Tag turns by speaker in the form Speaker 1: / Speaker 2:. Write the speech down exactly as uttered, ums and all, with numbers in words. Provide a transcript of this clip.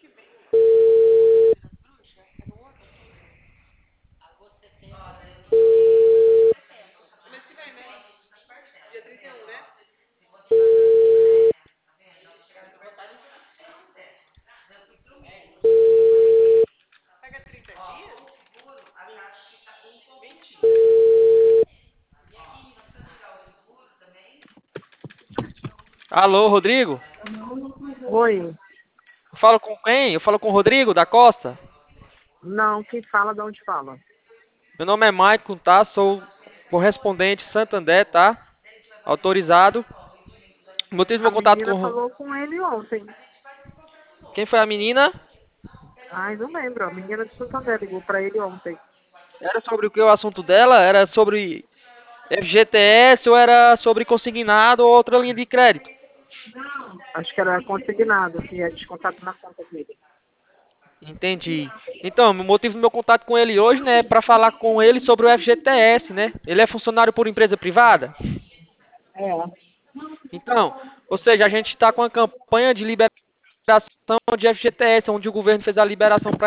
Speaker 1: Alô, Rodrigo?
Speaker 2: Oi.
Speaker 1: Eu falo com quem? Eu falo com o Rodrigo da Costa.
Speaker 2: Não, quem fala de onde fala?
Speaker 1: Meu nome é Maicon, tá? Sou correspondente Santander, tá? Autorizado. O motivo do
Speaker 2: A
Speaker 1: meu contato
Speaker 2: menina
Speaker 1: com... o-
Speaker 2: falou com ele ontem.
Speaker 1: Quem foi a menina?
Speaker 2: Ai, não lembro. A menina de Santander ligou pra ele ontem.
Speaker 1: Era sobre o que o assunto dela? Era sobre F G T S ou era sobre consignado ou outra linha de crédito?
Speaker 2: Acho que era consignado, que é descontado na conta dele.
Speaker 1: Entendi. Então, o motivo do meu contato com ele hoje, né, é para falar com ele sobre o F G T S, né? Ele é funcionário por empresa privada?
Speaker 2: É.
Speaker 1: Então, ou seja, a gente está com a campanha de liberação de F G T S, onde o governo fez a liberação para